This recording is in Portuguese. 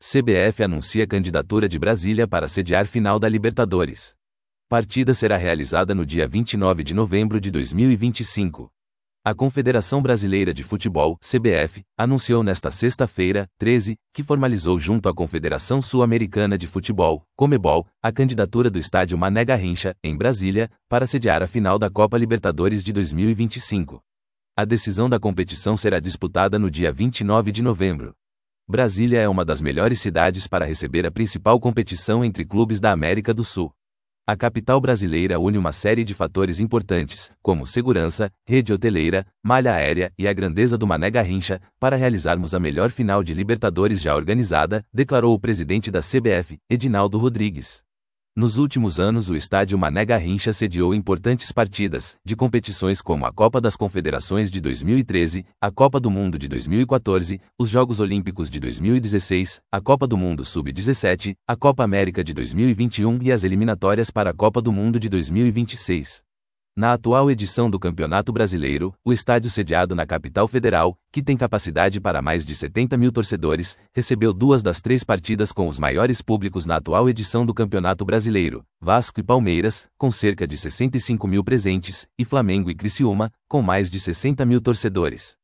CBF anuncia candidatura de Brasília para sediar final da Libertadores. Partida será realizada no dia 29 de novembro de 2025. A Confederação Brasileira de Futebol, CBF, anunciou nesta sexta-feira, 13, que formalizou junto à Confederação Sul-Americana de Futebol, Conmebol, a candidatura do estádio Mané Garrincha, em Brasília, para sediar a final da Copa Libertadores de 2025. A decisão da competição será disputada no dia 29 de novembro. Brasília é uma das melhores cidades para receber a principal competição entre clubes da América do Sul. A capital brasileira une uma série de fatores importantes, como segurança, rede hoteleira, malha aérea e a grandeza do Mané Garrincha, para realizarmos a melhor final de Libertadores já organizada, declarou o presidente da CBF, Edinaldo Rodrigues. Nos últimos anos o estádio Mané Garrincha sediou importantes partidas, de competições como a Copa das Confederações de 2013, a Copa do Mundo de 2014, os Jogos Olímpicos de 2016, a Copa do Mundo Sub-17, a Copa América de 2021 e as eliminatórias para a Copa do Mundo de 2026. Na atual edição do Campeonato Brasileiro, o estádio sediado na capital federal, que tem capacidade para mais de 70 mil torcedores, recebeu 2 das 3 partidas com os maiores públicos na atual edição do Campeonato Brasileiro, Vasco e Palmeiras, com cerca de 65 mil presentes, e Flamengo e Criciúma, com mais de 60 mil torcedores.